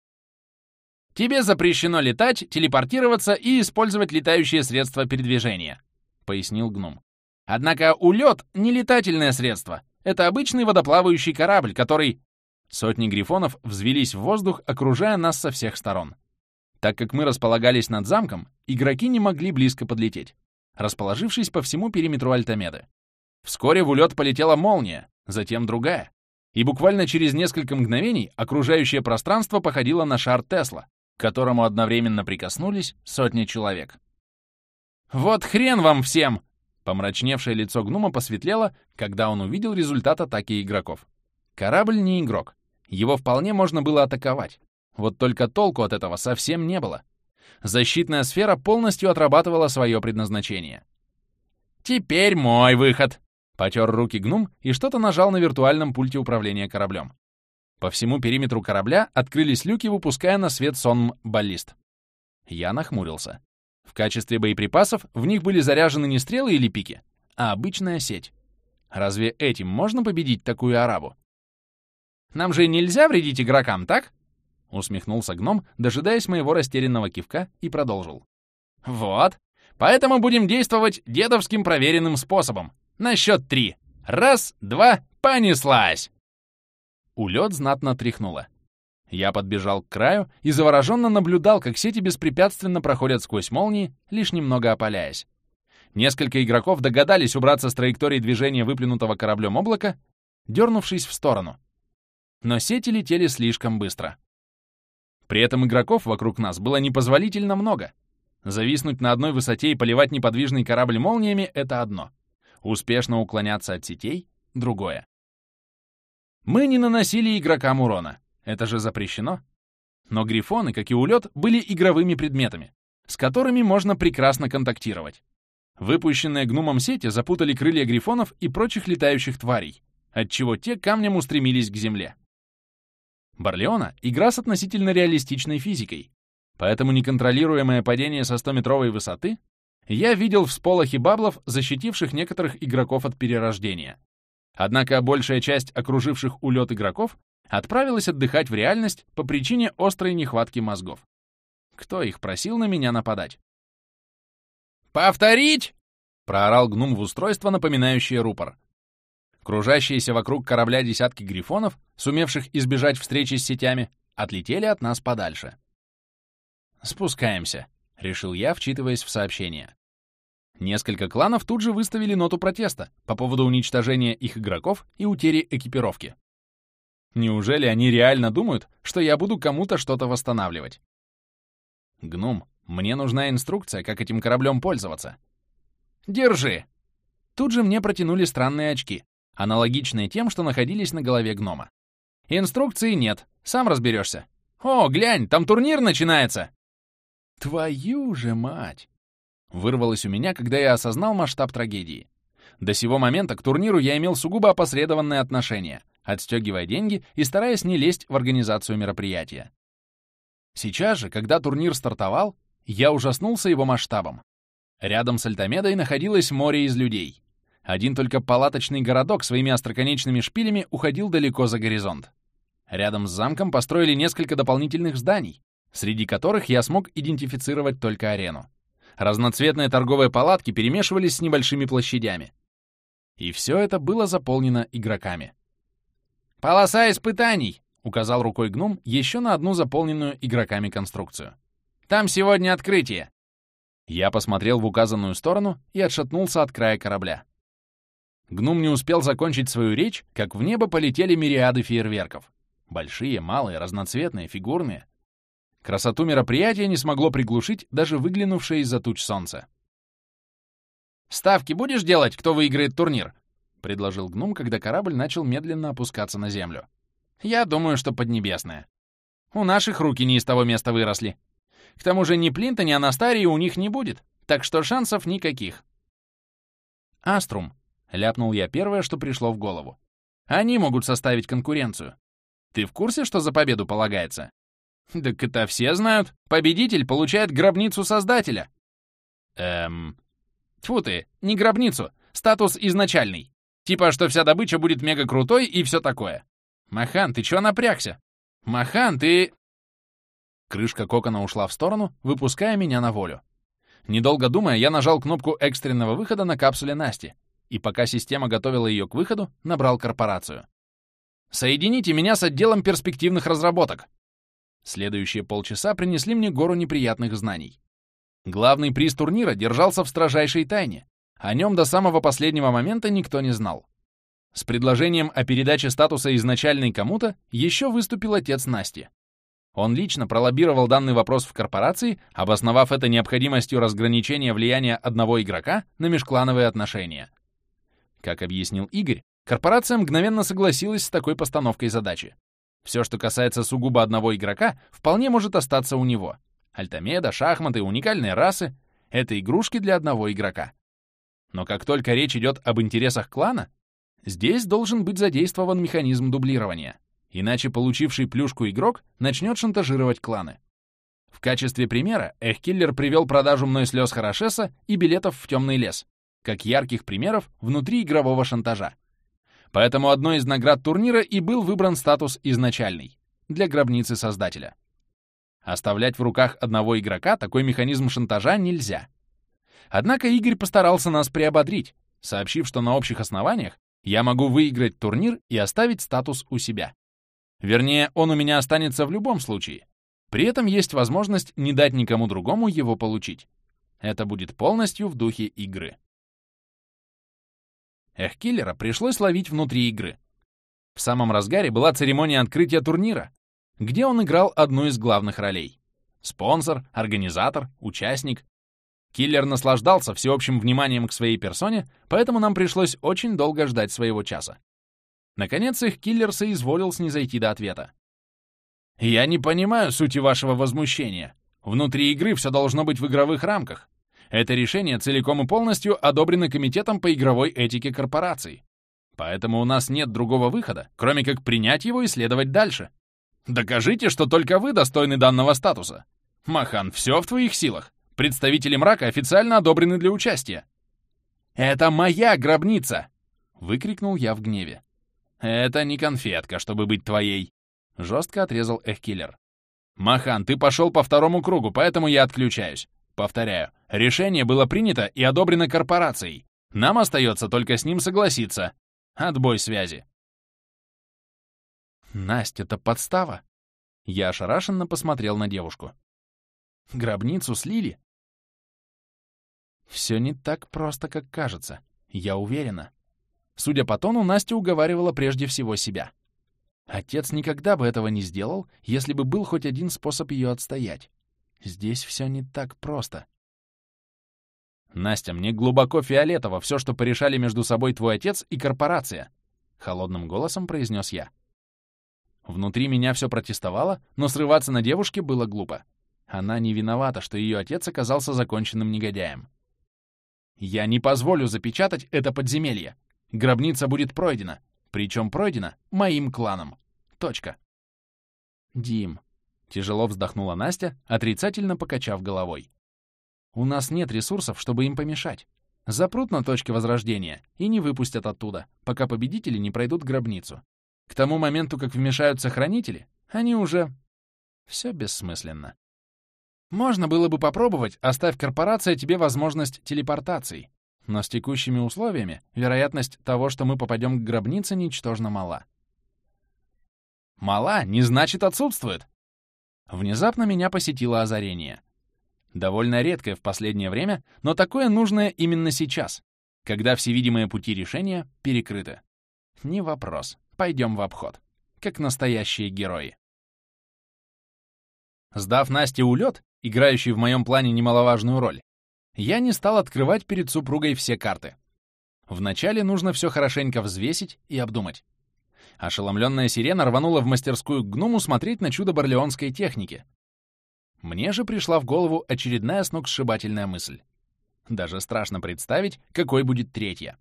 Speaker 2: «Тебе запрещено летать, телепортироваться и использовать летающие средства передвижения», — пояснил гном. «Однако улет — не летательное средство. Это обычный водоплавающий корабль, который...»
Speaker 1: Сотни грифонов взвелись в воздух, окружая нас со всех сторон. Так как мы располагались над замком, игроки не могли близко подлететь, расположившись по всему периметру Альтамеды. Вскоре в улет полетела молния, затем другая, и буквально через несколько мгновений окружающее пространство походило на шар Тесла, к которому одновременно прикоснулись сотни человек.
Speaker 2: «Вот хрен вам всем!»
Speaker 1: Помрачневшее лицо гнома посветлело, когда он увидел результат атаки игроков. Корабль не игрок. Его вполне можно было атаковать. Вот только толку от этого совсем не было. Защитная сфера полностью отрабатывала свое предназначение.
Speaker 2: «Теперь мой выход!»
Speaker 1: Потер руки гном и что-то нажал на виртуальном пульте управления кораблем. По всему периметру корабля открылись люки, выпуская на свет сонм баллист. Я нахмурился. В качестве боеприпасов в них были заряжены не стрелы или пики, а обычная сеть. Разве этим можно победить такую арабу?
Speaker 2: «Нам же нельзя вредить игрокам, так?»
Speaker 1: — усмехнулся гном, дожидаясь моего растерянного кивка, и продолжил. «Вот. Поэтому будем действовать дедовским проверенным способом. На счет 3. 1, 2, понеслась!» Улет знатно тряхнуло. Я подбежал к краю и завороженно наблюдал, как сети беспрепятственно проходят сквозь молнии, лишь немного опаляясь. Несколько игроков догадались убраться с траектории движения выплюнутого кораблем облака, дернувшись в сторону. Но сети летели слишком быстро. При этом игроков вокруг нас было непозволительно много. Зависнуть на одной высоте и поливать неподвижный корабль молниями — это одно. Успешно уклоняться от сетей — другое. Мы не наносили игрокам урона. Это же запрещено. Но грифоны, как и улет, были игровыми предметами, с которыми можно прекрасно контактировать. Выпущенные гномом сети запутали крылья грифонов и прочих летающих тварей, отчего те камнем устремились к земле. Барлеона — игра с относительно реалистичной физикой, поэтому неконтролируемое падение со 100-метровой высоты я видел всполохи баблов, защитивших некоторых игроков от перерождения. Однако большая часть окруживших улет игроков отправилась отдыхать в реальность по причине острой нехватки мозгов. Кто их просил на меня нападать? «Повторить!» — проорал гном в устройство, напоминающее рупор. Кружащиеся вокруг корабля десятки грифонов, сумевших избежать встречи с сетями, отлетели от нас подальше. «Спускаемся», — решил я, вчитываясь в сообщение. Несколько кланов тут же выставили ноту протеста по поводу уничтожения их игроков и утери экипировки. Неужели они реально думают, что я буду кому-то что-то восстанавливать? «Гном, мне нужна инструкция, как этим кораблем пользоваться». «Держи!» Тут же мне протянули странные очки, аналогичные тем, что находились на голове гнома. «Инструкции нет, сам разберешься. О, глянь, там турнир начинается!» «Твою же мать!» Вырвалось у меня, когда я осознал масштаб трагедии. До сего момента к турниру я имел сугубо опосредованное отношение, отстегивая деньги и стараясь не лезть в организацию мероприятия. Сейчас же, когда турнир стартовал, я ужаснулся его масштабом. Рядом с Альтамедой находилось море из людей. Один только палаточный городок своими остроконечными шпилями уходил далеко за горизонт. Рядом с замком построили несколько дополнительных зданий, среди которых я смог идентифицировать только арену. Разноцветные торговые палатки перемешивались с небольшими площадями. И все это было заполнено игроками. «Полоса испытаний!» — указал рукой гном еще на одну заполненную игроками конструкцию. «Там сегодня открытие!» Я посмотрел в указанную сторону и отшатнулся от края корабля. Гном не успел закончить свою речь, как в небо полетели мириады фейерверков. Большие, малые, разноцветные, фигурные. Красоту мероприятия не смогло приглушить даже выглянувшее из-за туч солнце. «Ставки будешь делать, кто выиграет турнир?» — предложил гном, когда корабль начал медленно опускаться на землю. «Я думаю, что поднебесная. У наших руки не из того места выросли. К тому же ни Плинта, ни Анастарии у них не будет, так что шансов никаких». «Аструм», — ляпнул я первое, что пришло в голову. «Они могут составить конкуренцию. Ты в курсе, что за победу полагается?» «Так это все знают. Победитель получает гробницу Создателя». Тьфу ты, не гробницу, статус изначальный. Типа, что вся добыча будет мега крутой и все такое. Махан, ты чё напрягся? Махан, ты...» Крышка кокона ушла в сторону, выпуская меня на волю. Недолго думая, я нажал кнопку экстренного выхода на капсуле Насти, и пока система готовила ее к выходу, набрал корпорацию. «Соедините меня с отделом перспективных разработок». Следующие полчаса принесли мне гору неприятных знаний. Главный приз турнира держался в строжайшей тайне. О нем до самого последнего момента никто не знал. С предложением о передаче статуса изначальной кому-то еще выступил отец Насти. Он лично пролоббировал данный вопрос в корпорации, обосновав это необходимостью разграничения влияния одного игрока на межклановые отношения. Как объяснил Игорь, корпорация мгновенно согласилась с такой постановкой задачи. Все, что касается сугубо одного игрока, вполне может остаться у него. Альтамеда, шахматы, уникальные расы — это игрушки для одного игрока. Но как только речь идет об интересах клана, здесь должен быть задействован механизм дублирования, иначе получивший плюшку игрок начнет шантажировать кланы. В качестве примера Эхкиллер привел продажу мной слез Харашеса и билетов в темный лес, как ярких примеров внутриигрового шантажа. Поэтому одной из наград турнира и был выбран статус изначальный для гробницы Создателя. Оставлять в руках одного игрока такой механизм шантажа нельзя. Однако Игорь постарался нас приободрить, сообщив, что на общих основаниях я могу выиграть турнир и оставить статус у себя. Вернее, он у меня останется в любом случае. При этом есть возможность не дать никому другому его получить. Это будет полностью в духе игры. Киллера пришлось ловить внутри игры. В самом разгаре была церемония открытия турнира, где он играл одну из главных ролей. Спонсор, организатор, участник. Киллер наслаждался всеобщим вниманием к своей персоне, поэтому нам пришлось очень долго ждать своего часа. Наконец Киллер соизволил снизойти до ответа. «Я не понимаю сути вашего возмущения. Внутри игры все должно быть в игровых рамках. Это решение целиком и полностью одобрено Комитетом по игровой этике корпораций. Поэтому у нас нет другого выхода, кроме как принять его и следовать дальше. Докажите, что только вы достойны данного статуса. Махан, все в твоих силах. Представители мрака официально одобрены для участия». «Это моя гробница!» — выкрикнул я в гневе. «Это не конфетка, чтобы быть твоей», — жестко отрезал Киллер. «Махан, ты пошел по второму кругу, поэтому я отключаюсь. Повторяю, решение было принято и одобрено корпорацией. Нам остается только с ним согласиться. Отбой связи». «Настя, это подстава?» Я ошарашенно посмотрел на девушку. «Гробницу слили?» «Все не так просто, как кажется, я уверена». Судя по тону, Настя уговаривала прежде всего себя. Отец никогда бы этого не сделал, если бы был хоть один способ ее отстоять. Здесь все не так просто. «Настя, мне глубоко фиолетово все, что порешали между собой твой отец и корпорация», — холодным голосом произнес я. Внутри меня все протестовало, но срываться на девушке было глупо. Она не виновата, что ее отец оказался законченным негодяем. «Я не позволю запечатать это подземелье. Гробница будет пройдена, причем пройдена моим кланом. Точка». «Дим», — тяжело вздохнула Настя, отрицательно покачав головой. «У нас нет ресурсов, чтобы им помешать. Запрут на точке возрождения и не выпустят оттуда, пока победители не пройдут гробницу. К тому моменту, как вмешаются хранители, они уже... Все бессмысленно. Можно было бы попробовать, оставь корпорация тебе возможность телепортации. Но с текущими условиями вероятность того, что мы попадем к гробнице, ничтожно мала». «Мала не значит отсутствует!» Внезапно меня посетило озарение. Довольно редкое в последнее время, но такое нужное именно сейчас, когда все видимые пути решения перекрыты. Не вопрос, пойдем в обход, как настоящие герои. Сдав Насте улет, играющий в моем плане немаловажную роль, я не стал открывать перед супругой все карты. Вначале нужно все хорошенько взвесить и обдумать. Ошеломленная сирена рванула в мастерскую к гному смотреть на чудо барлеонской техники. Мне же пришла в голову очередная сногсшибательная мысль. Даже страшно представить, какой будет третья.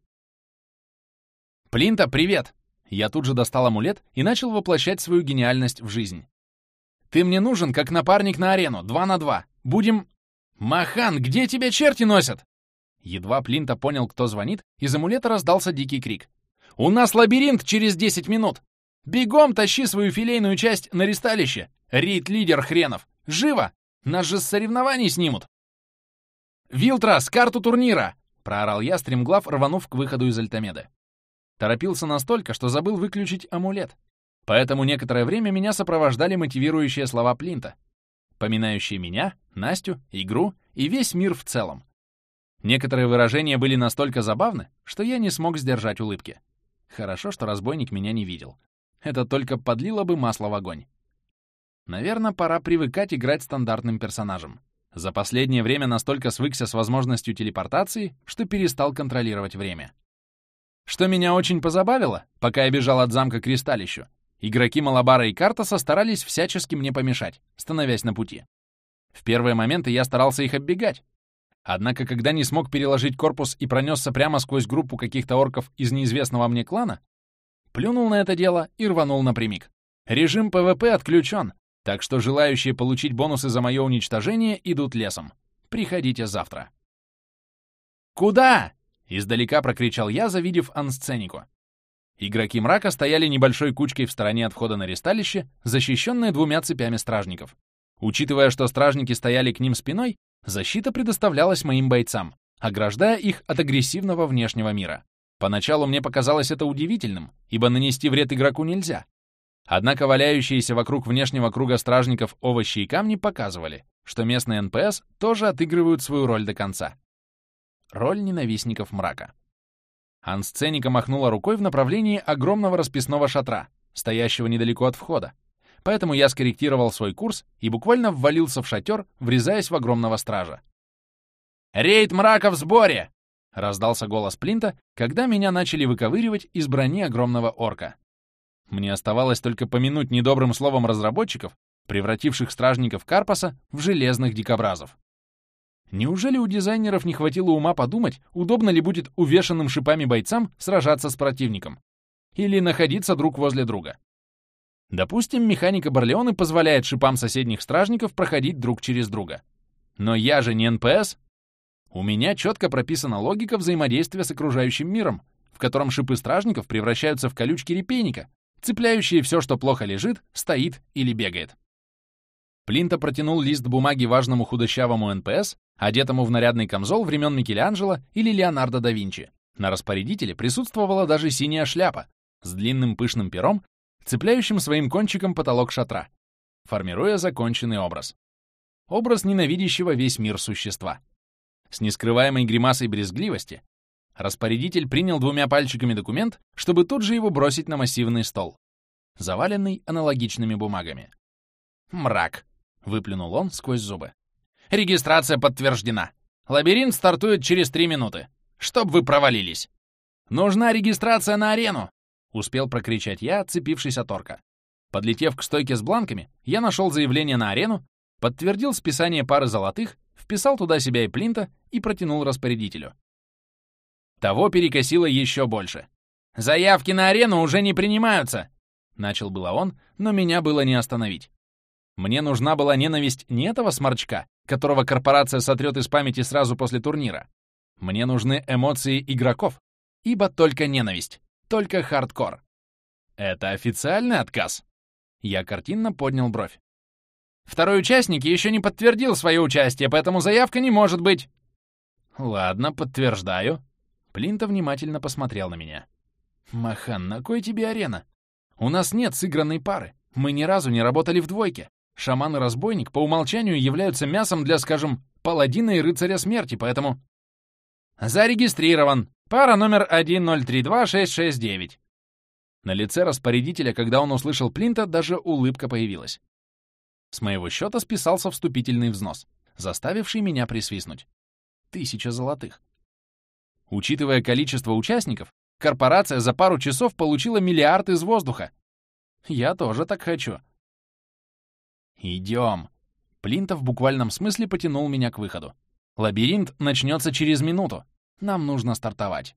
Speaker 1: «Плинта, привет!» Я тут же достал амулет и начал воплощать свою гениальность в жизнь. «Ты мне нужен, как напарник на арену, 2 на 2. Будем...» «Махан, где тебя черти носят?» Едва Плинта понял, кто звонит, из амулета раздался дикий крик. «У нас лабиринт через 10 минут! Бегом тащи свою филейную часть на ресталище! Рейд-лидер хренов! Живо! Нас же с соревнований снимут!» «Вилтрас, карту турнира!» — проорал я, стремглав, рванув к выходу из Альтамеды. Торопился настолько, что забыл выключить амулет. Поэтому некоторое время меня сопровождали мотивирующие слова Плинта, поминающие меня, Настю, игру и весь мир в целом. Некоторые выражения были настолько забавны, что я не смог сдержать улыбки. Хорошо, что разбойник меня не видел. Это только подлило бы масло в огонь. Наверное, пора привыкать играть стандартным персонажем. За последнее время настолько свыкся с возможностью телепортации, что перестал контролировать время. Что меня очень позабавило, пока я бежал от замка к ресталищу, игроки Малабара и Картаса старались всячески мне помешать, становясь на пути. В первые моменты я старался их оббегать. Однако, когда не смог переложить корпус и пронесся прямо сквозь группу каких-то орков из неизвестного мне клана, плюнул на это дело и рванул напрямик. Режим ПВП отключен, так что желающие получить бонусы за мое уничтожение идут лесом. Приходите завтра. «Куда?» — издалека прокричал я, завидев ансценику. Игроки мрака стояли небольшой кучкой в стороне от входа на ресталище, защищенные 2 цепями стражников. Учитывая, что стражники стояли к ним спиной, защита предоставлялась моим бойцам, ограждая их от агрессивного внешнего мира. Поначалу мне показалось это удивительным, ибо нанести вред игроку нельзя. Однако валяющиеся вокруг внешнего круга стражников овощи и камни показывали, что местные НПС тоже отыгрывают свою роль до конца. Роль ненавистников мрака. Ансценика махнула рукой в направлении огромного расписного шатра, стоящего недалеко от входа, поэтому я скорректировал свой курс и буквально ввалился в шатер, врезаясь в огромного стража. «Рейд мрака в сборе!» — раздался голос Плинта, когда меня начали выковыривать из брони огромного орка. Мне оставалось только помянуть недобрым словом разработчиков, превративших стражников Карпаса в железных дикобразов. Неужели у дизайнеров не хватило ума подумать, удобно ли будет увешанным шипами бойцам сражаться с противником? Или находиться друг возле друга? Допустим, механика Барлеоны позволяет шипам соседних стражников проходить друг через друга. Но я же не НПС. У меня четко прописана логика взаимодействия с окружающим миром, в котором шипы стражников превращаются в колючки репейника, цепляющие все, что плохо лежит, стоит или бегает. Плинта протянул лист бумаги важному худощавому НПС, одетому в нарядный камзол времен Микеланджело или Леонардо да Винчи. На распорядителе присутствовала даже синяя шляпа с длинным пышным пером, цепляющим своим кончиком потолок шатра, формируя законченный образ. Образ ненавидящего весь мир существа. С нескрываемой гримасой брезгливости распорядитель принял двумя пальчиками документ, чтобы тут же его бросить на массивный стол, заваленный аналогичными бумагами. «Мрак!» — выплюнул он сквозь зубы. «Регистрация подтверждена. Лабиринт стартует через 3 минуты. Чтоб вы провалились!» «Нужна регистрация на арену!» — успел прокричать я, отцепившись от орка. Подлетев к стойке с бланками, я нашел заявление на арену, подтвердил списание пары золотых, вписал туда себя и Плинта и протянул распорядителю. Того перекосило еще больше. «Заявки на арену уже не принимаются!» Начал было он, но меня было не остановить. Мне нужна была ненависть не этого сморчка, которого корпорация сотрет из памяти сразу после турнира. Мне нужны эмоции игроков, ибо только ненависть, только хардкор. Это официальный отказ? Я картинно поднял бровь. Второй участник еще не подтвердил свое участие, поэтому заявка не может быть. Ладно, подтверждаю. Плинта внимательно посмотрел на меня. Махан, на кой тебе арена? У нас нет сыгранной пары. Мы ни разу не работали в двойке. Шаман и разбойник по умолчанию являются мясом для, скажем, паладина и рыцаря смерти, поэтому... Зарегистрирован. Пара номер 1032669. На лице распорядителя, когда он услышал Плинта, даже улыбка появилась. С моего счета списался вступительный взнос, заставивший меня присвистнуть. 1000 золотых. Учитывая количество участников, корпорация за пару часов получила миллиард из воздуха. Я тоже так хочу. «Идем!» Плинта в буквальном смысле потянул меня к выходу. «Лабиринт начнется через минуту. Нам нужно стартовать».